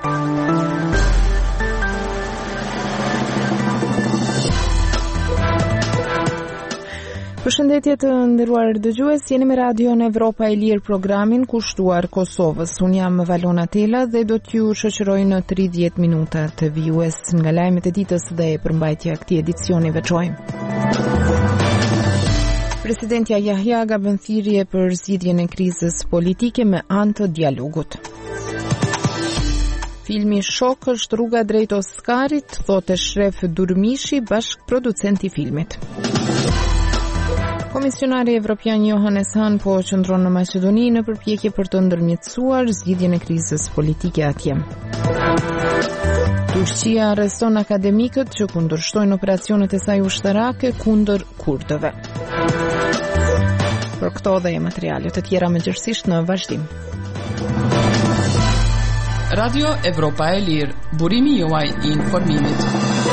Përshëndetje të nderuar dëgjues, jeni me Radion Evropa e Lirë, programin kushtuar Kosovës. Unë jam Valona Tela dhe do t'ju shoqëroj në 30 minuta të vijues nga lajmet e ditës dhe përmbajtja e këtij edicioni veçor. Presidentja Yahyaga bën thirrje për zgjidhjen e krizës politike me anë të dialogut. Filmi Shok është rruga drejt Oskarit, thotë Shref Durmishi, bashkëproducenti i filmit. Komisionari Evropian Johannes Hahn po qëndron në Maqedoni në përpjekje për të ndërmjetësuar zgjidhjen e krizës politike atje. Turqia arreston akademikët që kundërshtojnë operacionet e saj ushtarake kundër kurdëve. Për këto dhe materiale të tjera mëngjesisht në vazhdim. Radio Evropa e Lirë, burimi juaj i informimit.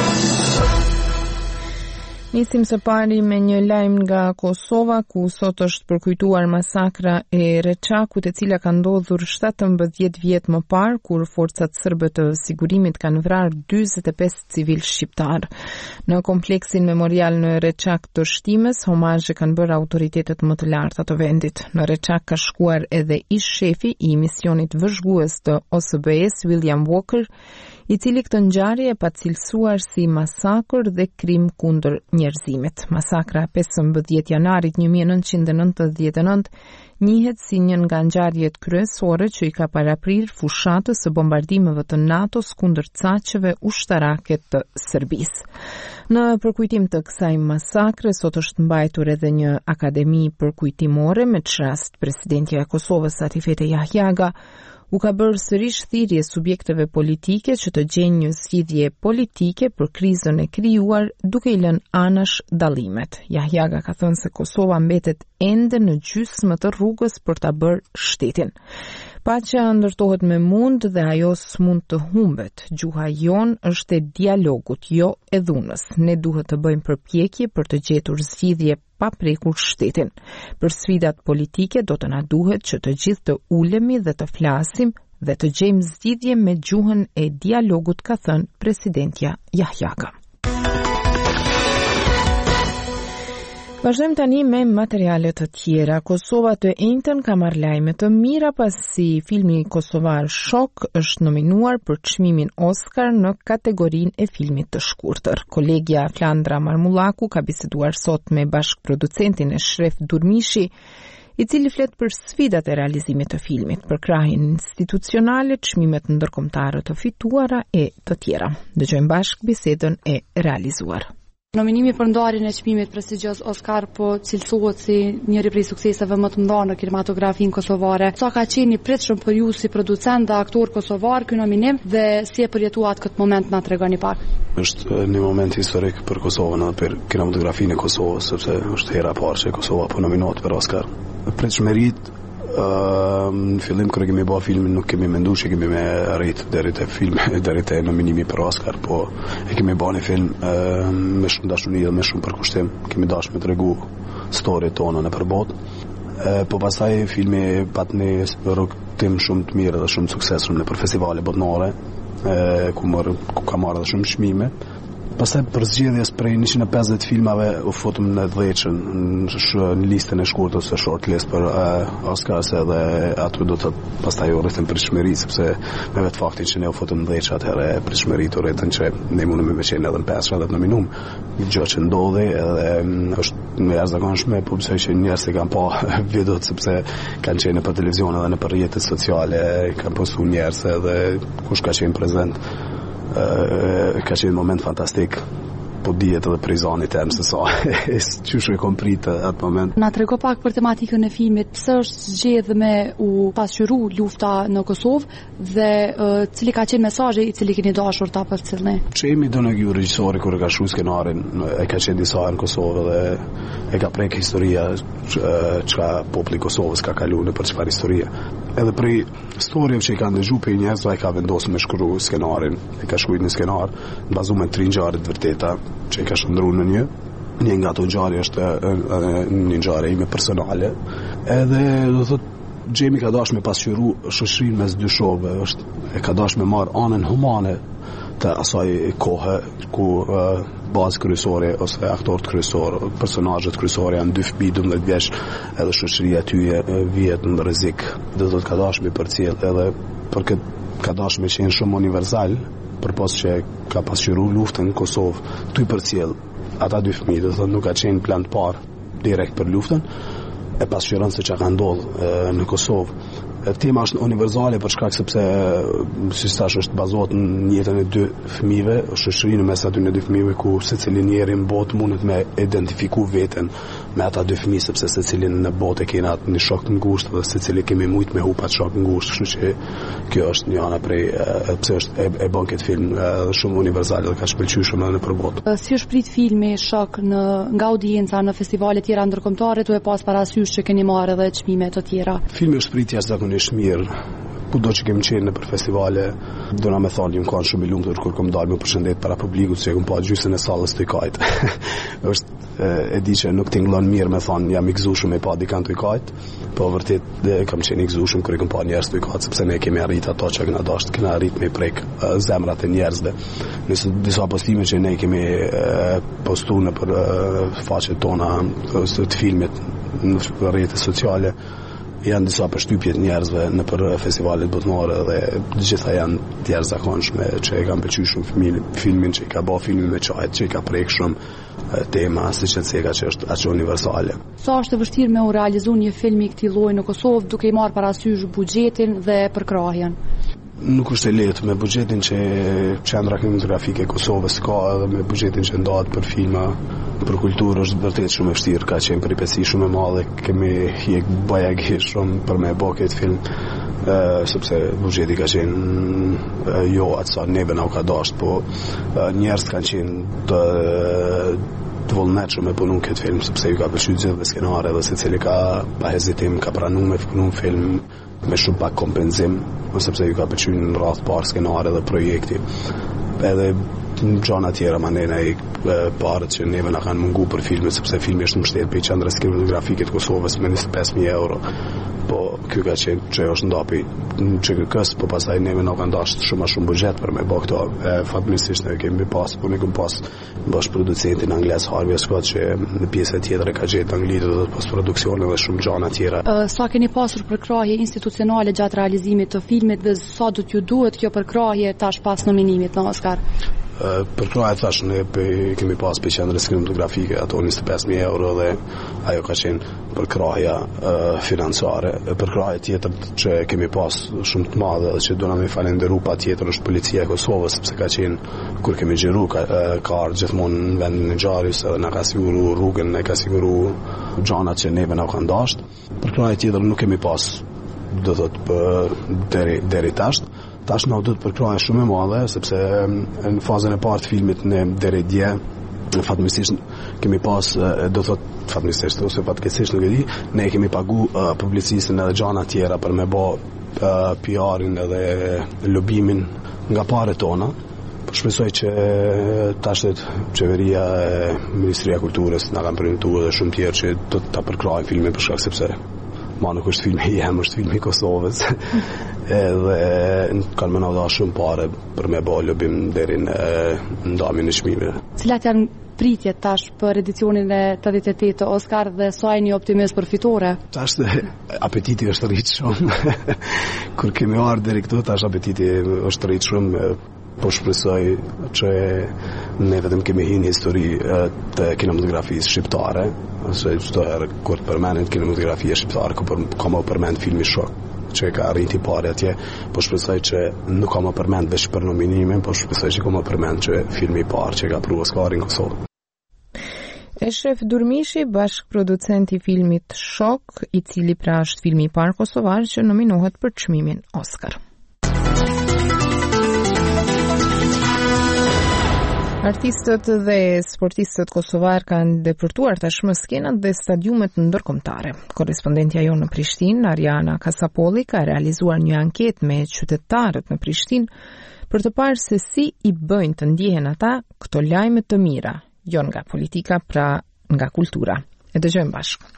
Nisim së pari me një lajm nga Kosova, ku sot është përkujtuar masakra e Reçakut, e cila ka ndodhur 17 vjet më parë, kur forcat serbe të sigurimit kanë vrarë 45 civil shqiptar. Në kompleksin memorial në Reçak të Shtimes, homazhe kanë bërë autoritetet më të larta të vendit. Në Reçak ka shkuar edhe ish shefi i misionit vëzhgues të OSBE-s, William Walker, i cili këtë ngjarje e pacilësuar si masakër dhe krim kundër njerëzimit. Masakra 15 janarit 1999 njihet si një nga ngjarjet kryesore që i ka paraprirë fushatës së bombardimeve të NATO-s kundër caqeve ushtarake të Serbisë. Në përkujtim të kësaj masakre, sot është mbajtur edhe një akademi përkujtimore, me çrast presidentja e Kosovës Atifete Yahyaga u ka bërë sërish thirrje subjekteve politike që të gjejnë një zgjidhje politike për krizën e krijuar, duke i lënë anash dallimet. Yahyaga ka thënë se Kosova mbetet ende në gjysmë të rrugës për ta bërë shtetin. Paqja ndërtohet me mund dhe ajo s'mund të humbet. Gjuha jon është e dialogut, jo e dhunës. Ne duhet të bëjmë përpjekje për të gjetur zgjidhje pa prekur shtetin. Për sfidat politike do të na duhet që të gjithë të ulemi dhe të flasim dhe të gjejmë zgjidhje me gjuhën e dialogut, ka thënë presidentja Yahyaga. Vazhdojmë tani me materiale të tjera. Kosova të Enjtën ka marrë lajme të mira pasi filmi kosovar Shok është nominuar për çmimin Oscar në kategorinë e filmit të shkurtër. Kolegja Flandra Marmullaku ka biseduar sot me bashkëproducentin e Shref Durmishi, i cili flet për sfidat e realizimit të filmit, për krahin institucionale, çmimet ndërkombëtare të fituara e të tjera. Dëgjojmë bashkë bisedën e realizuar. Nominimi për ndarjen e çmimit prestigjioz Oscar po cilësohet si njëri prej sukseseve më të mëdha në kinematografinë kosovare. Sa ka qenë i pritshëm për ju si producent dhe aktor kosovar ky nominim dhe si e përjetuat këtë moment, na tregoni pak? Është një moment historik për Kosovën dhe për kinematografinë e Kosovës, sepse është hera e parë që Kosova po nominohet për Oscar. Pritshmëritë në fillim kur kemi bërë filmin nuk kemi menduar se kemi me arrit deri te nominimi për Oscar, po e kemi bërë një film me shumë dashuri dhe me shumë përkushtim. Kemi dashur me tregu storyt tona në përbot. Po pastaj filmi pat një rrugtim shumë të mirë dhe shumë suksesshëm në festivale botërore, ku ka marrë edhe shumë çmime. Pastaj për zgjedhjes prej 150 filmave u futëm në 10 në listën e shkurtër së shortlist për Oscars, edhe aty do të pastaj u rritëm pritshmëri, sepse me vetë faktin që ne u futëm në 10 atëherë pritshmëritë u rritën që ne mundëm me qenë edhe në 5 edhe në nominum. Gjë që ndodhi edhe është në jashtëzakonshme, po pse që njerëz që kanë pa videot, sepse kanë qenë për televizion edhe në për rrjetet sociale, kanë postuar njerëz edhe kush ka qenë prezent. Ka qenë moment fantastik, po dihet edhe prizoni tem se sa çush e komprit atë moment. Na trego pak për tematikën e filmit, pse është zgjedhur me u pasqyru lufta në Kosovë dhe cili ka qenë mesazhi i cili keni dashur ta përcjellni? Çemi do në gjë regjisori kur e ka shkruar skenarin, e ka qenë disa në Kosovë dhe e ka prek historia çka populli i Kosovës ka kaluar për çfarë historie. Edhe prej historiave që i kanë dëgjuar për njerëzve, ai ka vendosur me shkruar skenarin. E ka shkruar në skenar bazuar me 3 ngjarje të vërteta që i ka shndruar në një. Një nga ato ngjarje është një ngjarje ime personale. Edhe do thotë Xhemi ka dashur me pasqyru shoqërinë mes dy shokëve, e ka dashur me marr anën humane të asaj kohe ku bazë kryesore ose aktorët kryesor, personazhet kryesor janë dy fëmijë 12 vjeç, edhe shoqëria tyje vihet në rrezik. Do të thotë ka dashur me përcjell edhe për këtë ka dashur me qenë shumë universal, përpos që ka pasqyru luftën në Kosovë, tu i përcjell ata dy fëmijë, do të thotë nuk ka qenë plan të parë direkt për luftën, e pasqyron se çka ka ndodhur në Kosovë. Tema është universale për shkak sepse si thash është bazohet në jetën e dy fëmijëve, shoqërinë mes aty në dy fëmijëve ku secili njeri në botë mundet me identifiku veten me ata dy fëmijë sepse secili në botë kemi atë një shok të ngushtë dhe secili kemi mujt me hupat shok të ngushtë, kështu që kjo është një anë prej pse është e bën këtë film shumë universal dhe ka shpëlqyer shumë në përbotë. Si është prit filmi Shok nga audienca në festivale të tjera ndërkombëtare, tu e pas parasysh që keni marrë edhe çmime të tjera? Filmi është prit jashtëzakonisht mirë. Kudo që kemi qenë në për festivale, do na me thonë, jam kanë shumë i lumtur kur kom dalë me përshëndet para publikut, se kom pa gjysmën e sallës të kajt. Është e di që nuk tingëllon mirë me thonë jam i gëzuar me pa dikant të kajt, po vërtet kam qenë i gëzuar kur i kom pa njerëz të kajt, sepse ne kemi arrit ato që kena dashur, kena arrit me prek zemrat e njerëzve. Nëse disa postime që ne kemi postuar në për faqet tona të filmit në rrjetet sociale, janë disa përshtypje të njerëzve në për festivalet botërore dhe gjitha janë të jashtëzakonshme që e kanë pëlqyer shumë filmin, që i ka bërë filmin me çajt, që i ka prek shumë tema, siç e thënë që është aq universale. Sa është e vështirë me u realizu një film i këtij lloji në Kosovë duke i marrë parasysh buxhetin dhe përkrahjen? Nuk është e lehtë me buxhetin që Qendra Kinematografike e Kosovës ka edhe me buxhetin që ndahet për filma, për kulturë është vërtet shumë e vështirë, ka qenë peripeci shumë e madhe, kemi hjek bajagi shumë për me bë këtë film, sepse buxheti ka qenë jo atë sa neve na u ka dashur, po njerëz kanë qenë të vullnetshëm me punu këtë film, sepse ju ka pëlqyer gjithë skenare dhe secili ka pa hezitim ka pranuar me punu film me shumë pak kompenzim, sepse ju ka pëlqyer në radhë parë skenare dhe projekti. Edhe gjana tjera mandena i parët që neve na kanë mungu për filmet, sepse filmi është mbështetur për Qendrës Kinematografike të Kosovës me 25.000 euro. Po kjo ka qenë që është ndapi ÇKK-s, po pastaj neve na kanë dashur shumë buxhet për me bë këto. Fatmirësisht ne kemi pas, po ne kemi pas bash producentin anglez Harvey Scott që në pjesën tjetër ka gjetë anglisht dhe postproduksion dhe shumë gjana tjera. Sa keni pasur përkrahje institucionale gjatë realizimit të filmit dhe sa do t'ju duhet kjo përkrahje tash pas nominimit në Oscar? Përkrahje tash ne kemi pas për Qendrës Kinematografike ato 25.000 euro dhe ajo ka qenë përkrahja financiare. Përkrahje tjetër që kemi pas shumë të madhe dhe që do na me falenderu pa tjetër është Policia e Kosovës, sepse ka qenë kur kemi xhiru ka ardhur gjithmonë në vendin e ngjarjes edhe na ka siguru rrugën, na ka siguru gjanat që neve na kanë dashur. Përkrahje tjetër nuk kemi pas, do thotë deri tash. Tash na duhet përkrahje shumë e madhe, sepse në fazën e parë të filmit ne deri dje fatmirësisht kemi pas, do thotë fatmirësisht ose fatkeqësisht nuk e di, ne kemi pagu publicistin edhe gjana tjera për me bë PR-in edhe lobimin nga paret tona. Shpresoj që tash qeveria e Ministria e Kulturës na kanë premtuar edhe shumë tjerë që do ta përkrahojnë filmin për shkak sepse nuk është filmi jem, është filmi i Kosovës. Edhe kanë më nda shumë pare për me bë lobim deri në ndamin e çmimeve. Cilat janë pritjet tash për edicionin e 88 të Oscar dhe sa jeni optimist për fitore? Tash apetiti është rrit shumë. Kur kemi ardhur deri këtu, tash apetiti është rrit shumë. Po shpresoj që ne vetëm kemi hinë histori të kinematografisë shqiptare, ose çdo herë kur përmendet kinematografia shqiptare, ka më përmend filmi Shok, që ka arriti pare atje, po shpresoj që nuk ka më përmend veç për nominimin, po shpresoj që ka më përmend që filmi i parë që ka pru Oscarin në Kosovë. Eshref Durmishi, bashkëproducent i filmit Shok, i cili pra është filmi i parë kosovar që nominohet për çmimin Oscar. Artistët dhe sportistët kosovar kanë depërtuar tashmë skenat dhe stadiumet ndërkombëtare. Korrespondentja jonë në Prishtinë, Ariana Kasapolli, ka realizuar një anketë me qytetarët në Prishtinë për të parë se si i bëjnë të ndjehen ata këto lajme të mira, jo nga politika, pra nga kultura. E dëgjojmë bashkë.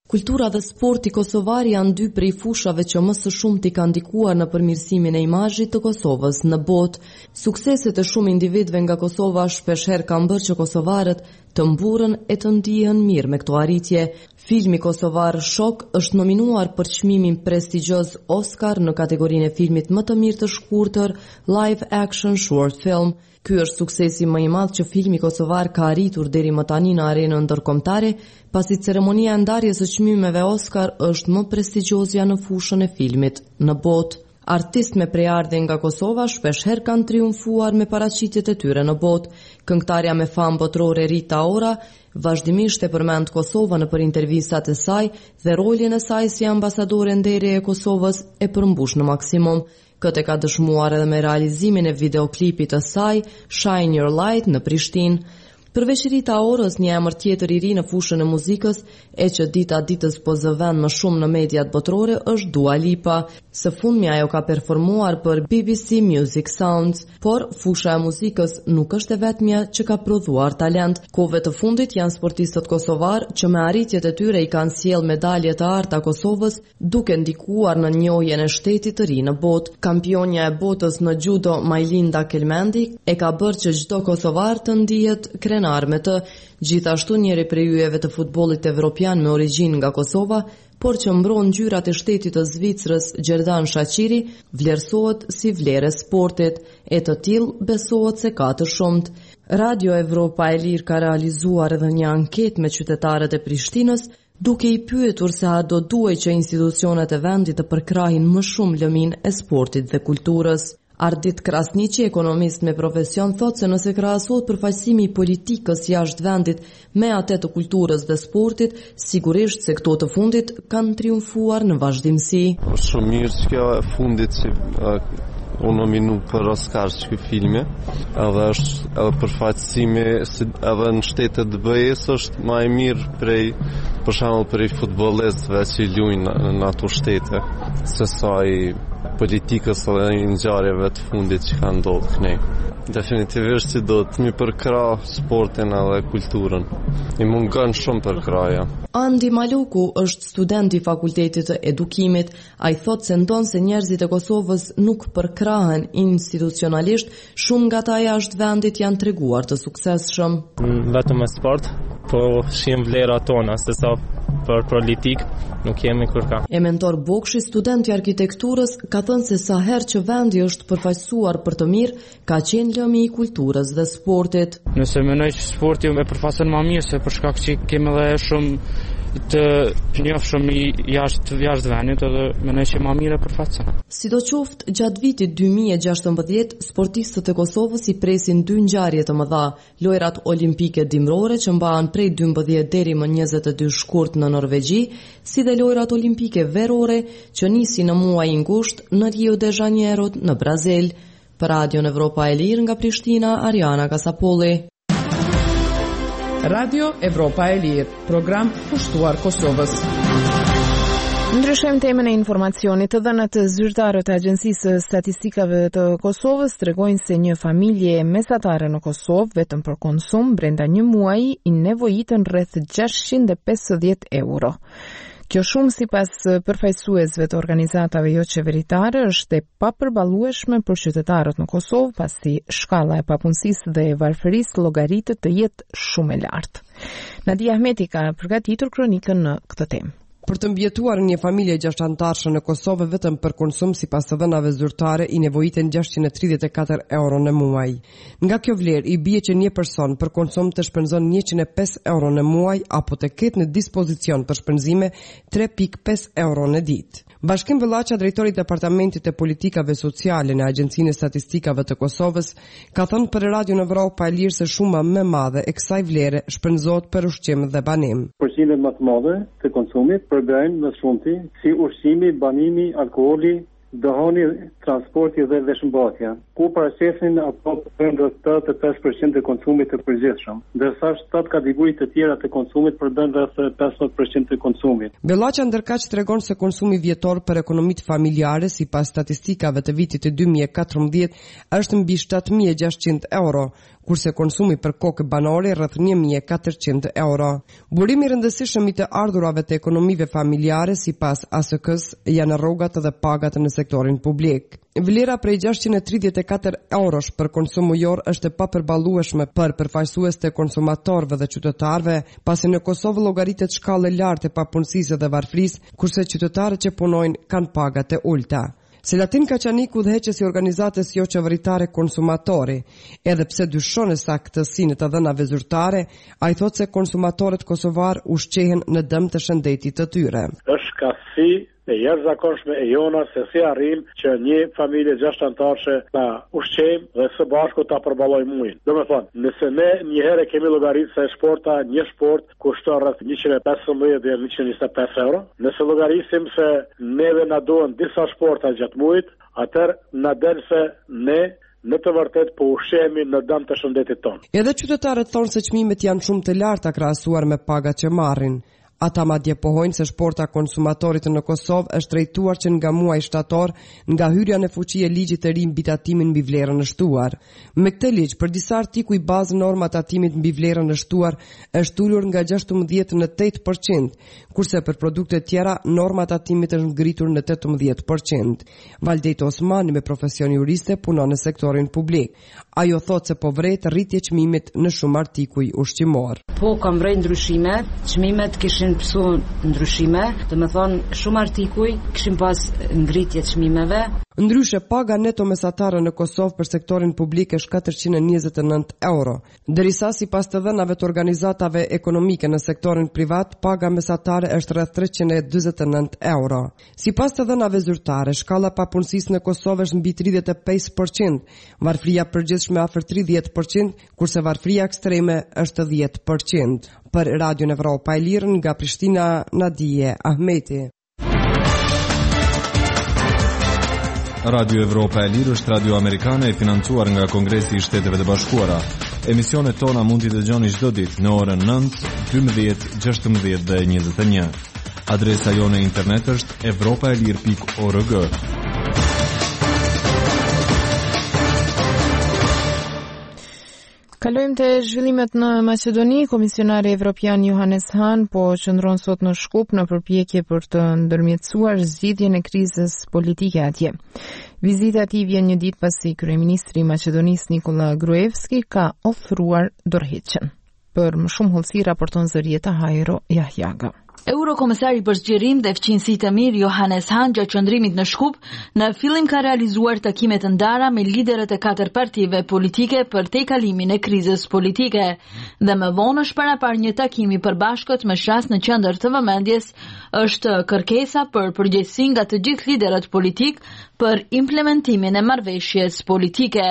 Kultura dhe sporti kosovar janë dy prej fushave që më së shumti kanë ndikuar në përmirësimin e imazhit të Kosovës në botë. Sukseset e shumë individëve nga Kosova shpeshherë kanë bërë që kosovarët të mburën e të ndihen mirë me këto arritje. Filmi kosovar Shok është nominuar për çmimin prestigjioz Oscar në kategorinë e filmit më të mirë të shkurtër live action short film. Ky është suksesi më i madh që filmi kosovar ka arritur deri më tani në arenën ndërkombëtare, pasi ceremonia e ndarjes së çmimeve Oscar është më prestigjioze në fushën e filmit në botë. Artistë me prejardhje nga Kosova shpeshherë kanë triumfuar me paraqitjet e tyre në botë. Këngëtarja me famë botërore Rita Ora vazhdimisht e përmend Kosovën në intervistat e saj dhe rolin e saj si ambasadore nderi e Kosovës e përmbush në maksimum. Këtë ka dëshmuar edhe me realizimin e videoklipit të saj Shine Your Light në Prishtinë. Përveç Rita Orës, një emër tjetër i ri në fushën e muzikës e që dita ditës po zë vend më shumë në mediat botërore është Dua Lipa. Së fundmi ajo ka performuar për BBC Music Sounds, por fusha e muzikës nuk është e vetmja që ka prodhuar talent. Kohëve të fundit janë sportistët kosovar që me arritjet e tyre i kanë sjell medalje të arta Kosovës, duke ndikuar në njohjen e shtetit të ri në botë. Kampionja e botës në judo Majlinda Kelmendi e ka bërë që çdo kosovar të ndihet krenar me të. Gjithashtu njëri prej yjeve të futbollit evropian me origjinë nga Kosova, por që mbron ngjyrat e shtetit të Zvicrës, Gjerdan Shaqiri, vlerësohet si vlerë e sportit, e të tillë besohet se ka të shumt. Radio Evropa e Lirë ka realizuar edhe një anketë me qytetarët e Prishtinës, duke i pyetur se a do duhej që institucionet e vendit të përkrahin më shumë lëminë e sportit dhe kulturës. Ardit Krasniqi, ekonomist me profesion, thot se nëse krahasohet përfaqësimi i politikës jashtë vendit me atë të kulturës dhe sportit, sigurisht se këto të fundit kanë triumfuar në vazhdimsi. Është shumë mirë që kjo e fundit që u nominu për Oscar që ky filmi, edhe është edhe përfaqësimi edhe në shtetet të BE-s është më i mirë prej, për shembull, prej futbollistëve që luajnë në ato shtete, se sa i politikës dhe i ngjarjeve të fundit që kanë ndodhur kënej. Definitivisht që do të mi përkra sportin edhe kulturën. I mungon shumë përkraja. Andi Maluku është student i Fakultetit të Edukimit. Ai thotë se ndonë se njerëzit e Kosovës nuk përkrahen institucionalisht, shumë nga ata jashtë vendit janë treguar të suksesshëm. Vetëm me sport, po shihim vlerat tona, se sa për politik nuk jemi kurka. E mentor Bokshi, student i arkitekturës, ka thënë se sa herë që vendi është përfaqësuar për të mirë, ka qenë lëmi i kulturës dhe sportit. Nëse mendoj që sporti më përfaqëson më mirë, se për shkak që kemi edhe shumë të njohshëm jashtë vendit, edhe mendoj që më mirë përfaqëson. Sidoqoftë, gjatë vitit 2016, sportistët e Kosovës i presin dy ngjarje të mëdha: lojrat olimpike dimrore që mbahen prej 12 deri më 22 shkurt në Norvegji, si dhe lojrat olimpike verore që nisin në muajin gusht në Rio de Janeiro në Brazil. Për Radio Evropa e Lirë nga Prishtina, Ariana Kasapolli. Radio Evropa e Lirë, program pushtuar Kosovës. Ndryshojmë temën e informacionit. Të dhënat zyrtare të Agjencisë Statistikave të Kosovës tregojnë se një familje mesatare në Kosovë vetëm për konsum brenda një muaji i nevojitën rreth 650 euro. Kjo shumë sipas përfaqësuesve të organizatave jo qeveritare është e papërballueshme për qytetarët në Kosovë, pasi shkalla e papunësisë dhe e varfërisë llogaritet të jetë shumë e lartë. Nadia Ahmeti ka përgatitur kronikën në këtë temë. Për të mbjetuar një familje 6 antarëshe në Kosovë vetëm për konsum sipas të dhënave zyrtare i nevojiten 634 euro në muaj. Nga kjo vlerë i bie që një person për konsum të shpenzon 105 euro në muaj apo të ketë në dispozicion për shpenzime 3.5 euro në ditë. Bashkim Vëllaça, drejtori i Departamentit të Politikave Sociale në Agjencinë e Statistikave të Kosovës, ka thënë për Radio Evropa e Lirë se shuma më madhe e kësaj vlere shpenzohet për ushqim dhe banim. Përqindjet më të madhe të konsumit përbëjnë më shumti si ushqimi, banimi, alkooli, dohani, transporti dhe veshmbatja. ku paraqisin ato përndër 85% të konsumit të përgjithshëm, ndërsa 7 kategori të tjera të konsumit përbën rreth 15% të konsumit. Bellaqa ndërkaq tregon se konsumi vjetor për ekonomitë familjare sipas statistikave të vitit të 2014 është mbi 7.600 euro, kurse konsumi për kokë banore rreth 1.400 euro. Burimi i rëndësishëm i të ardhurave të ekonomive familjare sipas ASK-s janë rrogat dhe pagat në sektorin publik. Vlera prej 634 eurosh për konsum mujor është e papërballueshme për përfaqësues të konsumatorëve dhe qytetarëve, pasi në Kosovë llogaritet shkallë lartë e papunësisë dhe varfërisë, kurse qytetarët që punojnë kanë pagat e ulta. Selatin Kaçaniku, udhëheqës i organizatës jo qeveritare Konsumatori, edhe pse dyshon e saktësinë të dhënave zyrtare, ai thotë se konsumatorët kosovar ushqehen në dëm të shëndetit të tyre. Është kasi e jashtëzakonshme e jona se si arrim që një familje 6 anëtarëse ta ushqejmë dhe së bashku ta përballojmë muin. Domethënë, nëse ne një herë kemi llogaritë se një sport kushton rreth 115 deri në 125 euro, nëse llogarisim se neve na duhen disa sporta gjatë muajit, atëherë na del se ne në të vërtet po ushqehemi në dëm të shëndetit tonë. Edhe qytetarët thonë se çmimet janë shumë të larta krahasuar me pagat që marrin. Ata madje pohojnë se shporta konsumatorit në Kosovë është drejtuar që nga muaji shtator nga hyrja në fuqi e ligjit të ri mbi tatimin mbi vlerën e shtuar. Me këtë ligj, për disa artikuj bazë norma tatimit mbi vlerën e shtuar është ulur nga 16 në 8%, kurse për produkte tjera norma tatimit është ngritur në 18%. Valdejt Osmani me profesion juriste punon në sektorin publik. Ajo thotë se po vret rritje çmimit në shumë artikuj ushqimor. Po kam vret ndryshime, çmimet kishin pësu ndryshime, dhe me thonë shumë artikuj kishim pas ngritje çmimeve. Ndryshe, paga neto mesatare në Kosovë për sektorin publik është 429 euro, derisa sipas të dhënave të organizatave ekonomike në sektorin privat, paga mesatare është rreth 349 euro. Sipas të dhënave zyrtare, shkalla papunësisë në Kosovë është mbi 35%, varfëria përgjithshme afër 30%, kurse varfëria ekstreme është 10%. Për Radio Evropa e Lirë nga Prishtina, Nadije Ahmeti. Radio Evropa e Lirë është radio amerikane e financuar nga Kongresi i Shteteve të Bashkuara. Emisionet tona mund t'i dëgjoni çdo ditë në orën 9, 12, 16 dhe 21. Adresa jone internet është evropaelir.org. Kalojmë te zhvillimet në Maqedoni. Komisionari Evropian Johannes Hahn po qëndron sot në Shkup në përpjekje për të ndërmjetësuar zgjidhjen e krizës politike atje. Vizita e tij vjen një ditë pasi kryeministri i Maqedonisë Nikola Gruevski ka ofruar dorëheqjen. Për më shumë hollësi raporton Zërieta Hajro Jahjaga. Eurokomesari për zgjerim dhe fqinësi të mirë Johannes Hahn gjatë qëndrimit në Shkup në fillim ka realizuar takime të ndara me liderët e 4 partive politike për tejkalimin e krizës politike dhe më vonë është parapar një takimi përbashkët me shas në qendër të vëmendjes është kërkesa për përgjegjësi nga të gjithë liderët politik për implementimin e marrëveshjes politike.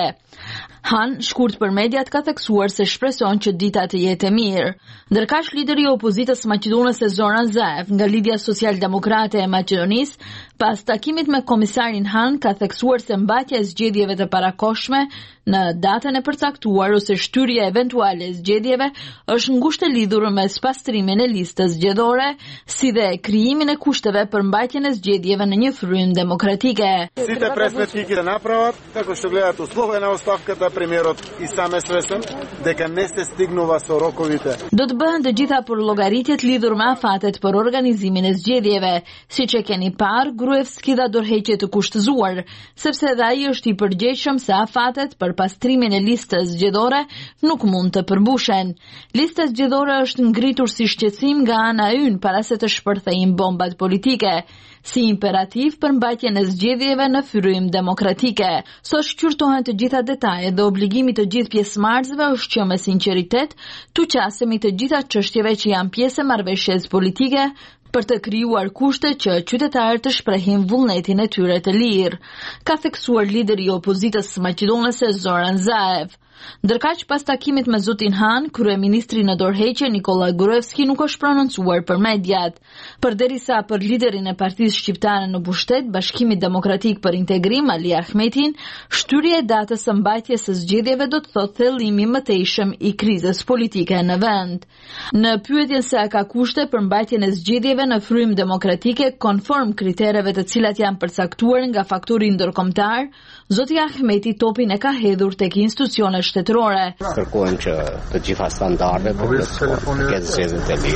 Hahn, shkurt për mediat, ka theksuar se shpreson që dita të jetë e mirë. Ndërkaq lideri i opozitës maqedonese Zoran Zaev nga Lidhja Social-Demokrate e Maqedonisë, pas takimit me komisarin Hahn, ka theksuar se mbajtja e zgjedhjeve të parakohshme në datën e përcaktuar ose shtyrja eventuale e zgjedhjeve është ngushtë e lidhur me pastrimin e listës zgjedhore, si dhe krijimin e kushteve për mbajtjen e zgjedhjeve në një frym demokratike. Сите пресметки ќе направат, како што гледат условена оставката премиерот и саме свесен дека не се стигнува со роковите. Do të bëhen të gjitha për llogaritjet lidhur me afatet për organizimin e zgjedhjeve. Siç e keni parë, Gruevski dha dorëheqje të kushtëzuar, sepse edhe ai është i përgjegjshëm se afatet për pastrimin e listës zgjedhore nuk mund të përmbushen. Lista zgjedhore është ngritur si shqetësim nga ana e ynë para se të shpërthejnë bombat politike, si imperativ për mbajtjen e zgjedhjeve në frym demokratike. Sot shqyrtohen të gjitha detajet dhe obligimi të gjithë pjesëmarrësve është që me sinqeritet tu qasemi të gjitha çështjeve që janë pjesë e marrëveshjes politike për të krijuar kushte që qytetarët të shprehin vullnetin e tyre të lirë, ka theksuar lideri i opozitës maqedonese Zoran Zaev. Ndërkaq pas takimit me zotin Han, kryeministri në dorëheqje Nikola Gruevski nuk është prononcuar për mediat. Përderisa për liderin e Partisë Shqiptare në pushtet, Bashkimi Demokratik për Integrim Ali Ahmetin, shtyrja e datës së mbajtjes së zgjedhjeve do të thotë thellimi më tejshëm i krizës politike në vend. Në pyetjen se a ka kushte për mbajtjen e zgjedhjeve në frym demokratike konform kritereve të cilat janë përcaktuar nga faktori ndërkombëtar, zoti Ahmeti topin e ka hedhur tek institucionet shtetërore. Kërkojmë që të gjitha standardet të ketë zgjedhjet e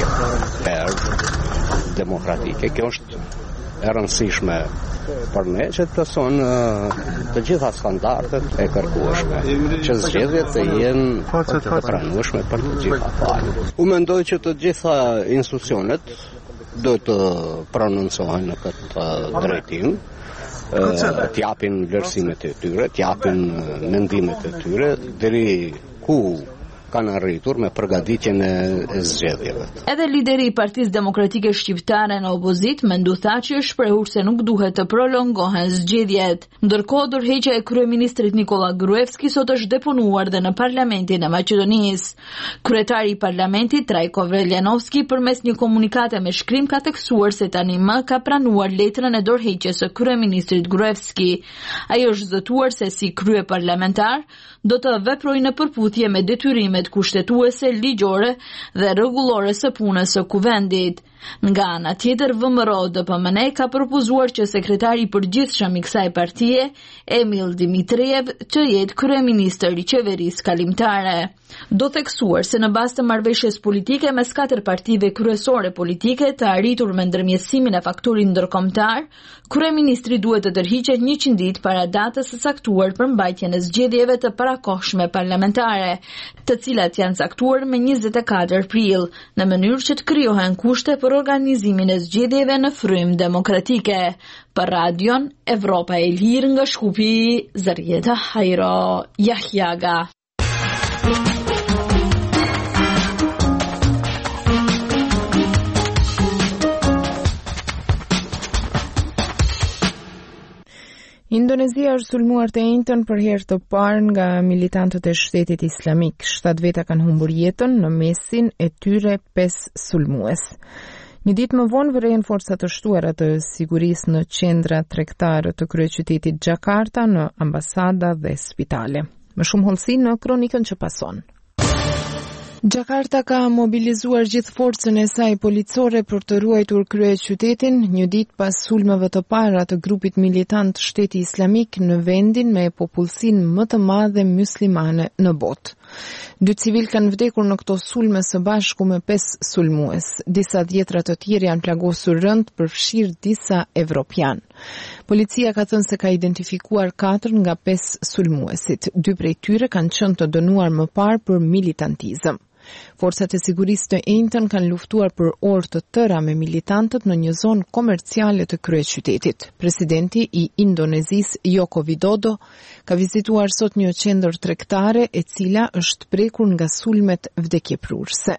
lira, demokratike. Kjo është e rëndësishme për ne që të plotësojnë të gjitha standardet e kërkueshme, që zgjedhjet të jenë të pranueshme për të gjitha palët. U mendoj që të gjitha institucionet do të prononcohen në këtë drejtim, t'japin vlerësimet e tyre, t'japin mendimet e tyre, deri ku kanë arritur me përgatitjen e zgjedhjeve. Edhe lideri i Partisë Demokratike Shqiptare në opozit mendu tha që është shprehur se nuk duhet të prolongohen zgjedhjet. Ndërkohë, dorëheqja e kryeministrit Nikola Gruevski sot është deponuar dhe në Parlamentin e Maqedonisë. Kryetari i Parlamentit Trajko Vreljanovski përmes një komunikate me shkrim ka tekstuar se tani më ka pranuar letrën e dorëheqjes së kryeministrit Gruevski. Ai është zëtuar se si krye parlamentar do të veprojë në përputhje me detyrimet kushtetuese, ligjore dhe rregullore së punës së kuvendit. Nga ana tjetër, VMRO-DPMNE ka propozuar që sekretari i përgjithshëm i kësaj partie, Emil Dimitriev, të jetë kryeministër i qeverisë kalimtare. Do theksuar se në bazë të marrëveshjes politike mes 4 partive kryesore politike të arritur me ndërmjetësimin e faktorit ndërkombëtar, kryeministri duhet të tërhiqet 100 ditë para datës së caktuar për mbajtjen e zgjedhjeve të parakohshme parlamentare, të cilat janë caktuar me 24 prill, në mënyrë që të krijohen kushte për organizimin e zgjedhjeve në frym demokratike. Për Radion Evropa e Lirë nga Shkupi, Zarieta Hajro Jahjaga. Indonezia është sulmuar të njëjtën për herë të parë nga militantët e Shtetit Islamik. 7 veta kanë humbur jetën në mesin e tyre 5 sulmues. Një ditë më vonë vërejnë forcat të shtuara të sigurisë në qendra tregtare të kryeqytetit Jakarta, në ambasada dhe spitale. Më shumë hollësi në kronikën që pason. Jakarta ka mobilizuar gjithë forcën e saj policore për të ruajtur kryeqytetin një ditë pas sulmeve të para të grupit militant Shteti Islamik në vendin me popullsinë më të madhe muslimane në botë. 2 civil kanë vdekur në këto sulme së bashku me 5 sulmues. Disa dhjetra të tjerë janë plagosur rënd, përfshirë disa evropian. Policia ka thënë se ka identifikuar 4 nga 5 sulmuesit. 2 prej tyre kanë qenë të dënuar më parë për militantizëm. Forcat e sigurisë të njëjtën kanë luftuar për orë të tëra me militantët në një zonë komerciale të kryeqytetit. Presidenti i Indonezisë Joko Widodo ka vizituar sot një qendër tregtare e cila është prekur nga sulmet vdekjeprurse.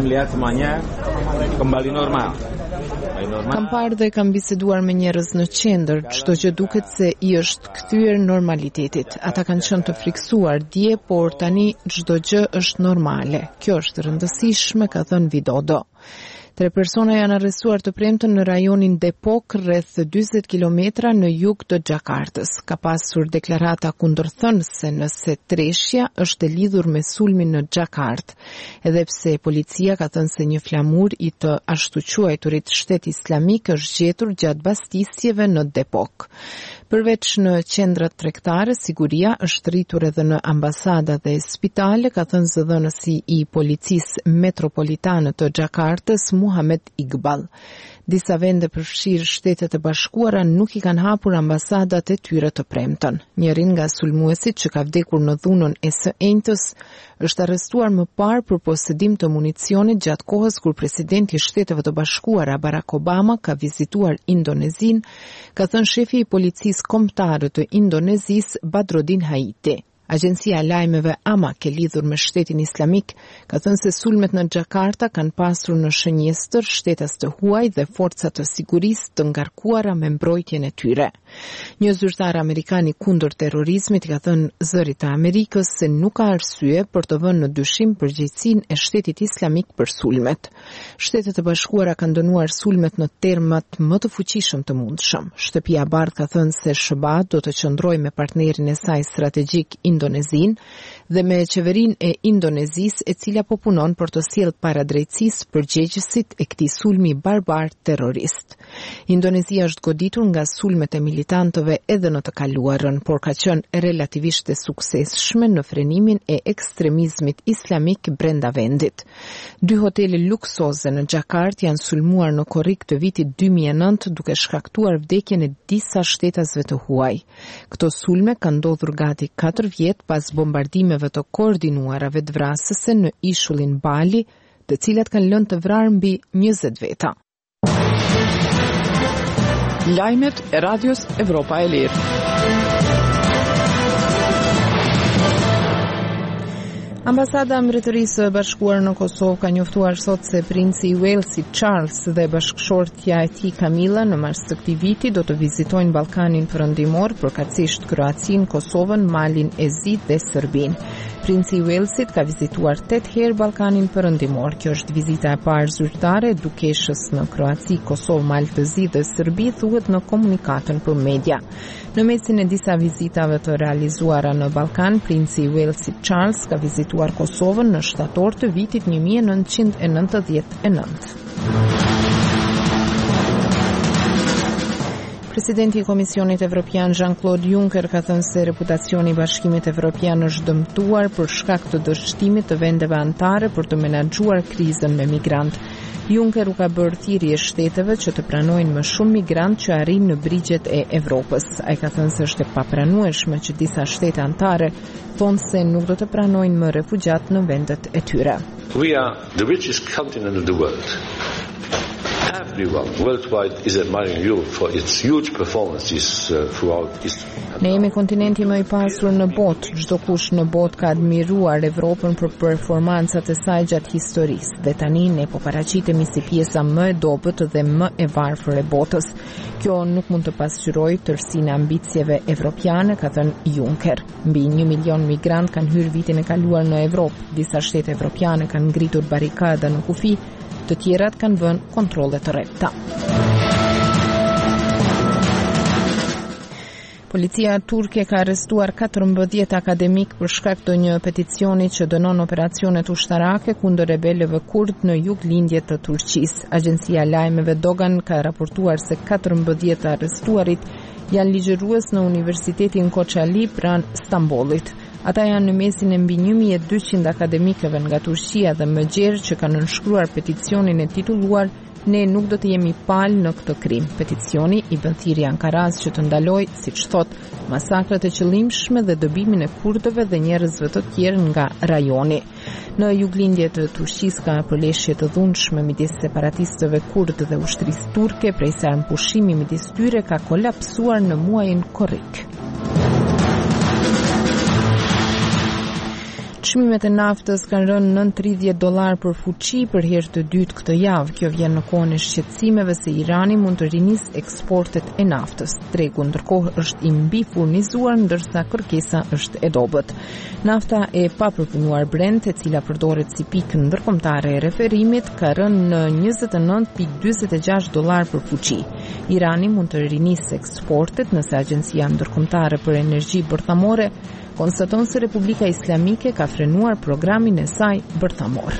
Kam parë dhe kam biseduar me njerëz në qendër, çdo gjë duket se i është kthyer normalitetit. Ata kanë qenë të friksuar dje, por tani çdo gjë është normale. Kjo është rëndësishme, ka thënë Widodo. 3 persona janë arrestuar të premtën në rajonin Depok, rreth 40 kilometra në jug të Jakartës. Ka pasur deklarata kundërthënëse nëse treshja është e lidhur me sulmin në Jakartë, edhe pse policia ka thënë se një flamur i të ashtu quajturit Shtet Islamik është gjetur gjatë bastisjeve në Depok. Përveç në qendrat tregtare, siguria është rritur edhe në ambasada dhe spitale, ka thënë zëdhënësi i policisë metropolitane të Jakartës, Muhamet Iqbal. Disa vende përfshirë Shtetet e Bashkuara nuk i kanë hapur ambasadat e tyre të premtën. Njërin nga sulmuesit që ka vdekur në dhunën e së enjtës është arrestuar më parë për posedim të municionit gjatë kohës kur presidenti i Shteteve të Bashkuara Barack Obama ka vizituar Indonezinë, ka thënë shefi i policisë kombëtare të Indonezisë Badrodin Haiti. Agjencia e lajmeve Amak, e lidhur me Shtetin Islamik, ka thënë se sulmet në Xhakarta kanë pasur në shënjestër shtetas të huaj dhe forcat të sigurisë të ngarkuara me mbrojtjen e tyre. Një zyrtar amerikan i kundër terrorizmit ka thënë Zërit të Amerikës se nuk ka arsye për të vënë në dyshim përgjegjësinë e Shtetit Islamik për sulmet. Shtetet e Bashkuara kanë dënuar sulmet në termat më të fuqishëm të mundshëm. Shtëpia e Bardhë ka thënë se SBA do të qëndrojë me partnerin e saj strategjik Indonezin dhe me qeverinë e Indonezisë e cila po punon për të sjellë para drejtësisë përgjegjësit e këtij sulmi barbar terrorist. Indonezia është goditur nga sulmet e militantëve edhe në të kaluarën, por ka qenë relativisht e suksesshme në frenimin e ekstremizmit islamik brenda vendit. 2 hotele luksoze në Xhakartë janë sulmuar në korrik të vitit 2009 duke shkaktuar vdekjen e disa shtetasve të huaj. Këto sulme kanë ndodhur gati 4 vjet pas bombardimeve të koordinuarave të vrasëse në ishullin Bali, të cilat kanë lënë të vrarë mbi 20 veta. Lajmet e Radios Evropa e Lirë. Ambasada e Mbretërisë së Bashkuar në Kosovë ka njoftuar sot se princi i Walesit Charles dhe bashkëshortja e tij Camilla në mars të këtij viti do të vizitojnë Ballkanin Perëndimor, përkatësisht Kroacinë, Kosovën, Malin e Zi dhe Serbinë. Princi i Walesit ka vizituar 8 herë Ballkanin Perëndimor. Kjo është vizita e parë zyrtare e dukeshës në Kroaci, Kosovë, Malë të Zi dhe Serbi, thuhet në komunikatën për media. Në mesin e disa vizitave të realizuara në Ballkan, princi i Walesit Charles ka vizituar Kosovën në shtator të vitit 1999. Presidenti i Komisionit Evropian Jean-Claude Juncker ka thënë se reputacioni i Bashkimit Evropian është dëmtuar për shkak të dështimit të vendeve anëtare për të menaxhuar krizën me migrantë. Juncker u ka bërë thirrje shteteve që të pranojnë më shumë migrantë që arrin në brigjet e Evropës. Ai ka thënë se është e papranueshme që disa shtete anëtare thonë se nuk do të pranojnë më refugjat në vendet e tyre. We are the richest continent of the world. Everyone worldwide is admiring Europe for its huge performances throughout history. Ne jemi kontinenti më i pasur në botë. Çdo kush në botë ka admiruar Evropën për performancat e saj gjatë historisë. Dhe tani ne po paraqitemi si pjesa më e dobët dhe më e varfër e botës. Kjo nuk mund të pasqyrojë tërësinë e ambicieve evropiane, ka thënë Juncker. Mbi 1 milion migrant kanë hyrë vitin e kaluar në Evropë. Disa shtete evropiane kanë ngritur barikada në kufi, të tjerat kanë vënë kontrolle të rrepta. Policia turke ka arrestuar 14 akademik për shkak të një peticioni që dënon operacionet ushtarake kundër rebelëve kurd në juglindje të Turqisë. Agjencia e lajmeve Dogan ka raportuar se 14 arrestuarit janë ligjërues në Universitetin Koçali pranë Stambollit. Ata janë në mesin e mbi 1200 akademikëve nga Turqia dhe më gjerë që kanë nënshkruar peticionin e titulluar "Ne nuk do të jemi palë në këtë krim". Peticioni i bën thirrje Ankaras që të ndalojë, siç thot, masakrat e qëllimshme dhe dëbimin e kurdëve dhe njerëzve të tjerë nga rajoni. Në juglindje të Turqisë ka përleshje të dhunshme midis separatistëve kurdë dhe ushtrisë turke, prej sa pushimi midis tyre ka kolapsuar në muajin korrik. Çmimet e naftës kanë rënë nën $30 për fuqi për herë të dytë këtë javë. Kjo vjen në kohën e shqetësimeve se Irani mund të rinisë eksportet e naftës. Tregu ndërkohë është i mbi furnizuar, ndërsa kërkesa është e dobët. Nafta e papërpunuar Brent, e cila përdoret si pikë ndërkombëtare e referimit, ka rënë në $29.46 për fuqi. Irani mund të rinisë eksportet nëse Agjencia Ndërkombëtare për Energji Bërthamore konstaton se Republika Islamike ka frenuar programin e saj bërthamor.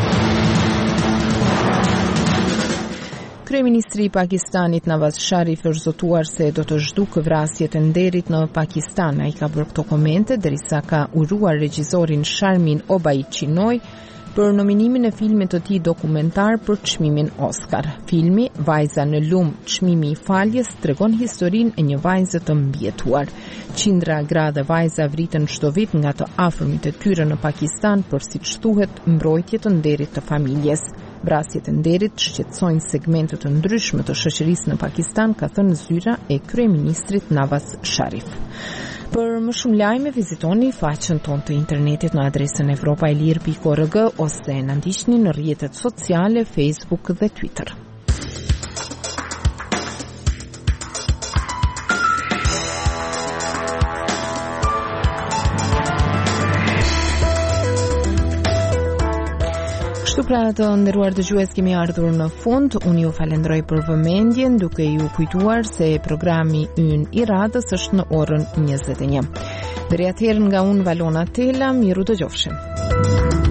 Kryeministri i Pakistanit Nawaz Sharif është zotuar se do të zhdukë vrasjet e nderit në Pakistan. Ai ka bërë këto komente derisa ka uruar regjisorin Sharmin Obaid-Chinoj për nominimin e filmit të tij dokumentar për çmimin Oscar. Filmi Vajza në lum, çmimi i faljes, tregon historinë e një vajze të mbjetuar. Qindra gra dhe vajza vriten çdo vit nga të afërmit e tyre në Pakistan për, siç thuhet, mbrojtje të nderit të familjes. Vrasjet e nderit shqetësojnë segmente të ndryshme të shoqërisë në Pakistan, ka thënë zyra e kryeministrit Nawaz Sharif. Për më shumë lajme, vizitoni faqen tonë të internetit në adresën evropaelir.org ose na ndiqni në rrjetet sociale, Facebook dhe Twitter. Pra të nderuar dëgjues, kemi ardhur në fund. Unë ju falenderoj për vëmendjen, duke ju kujtuar se programi ynë i radhës është në orën 21. Deri atëherë nga unë Valona Tela, miru dëgjofshim.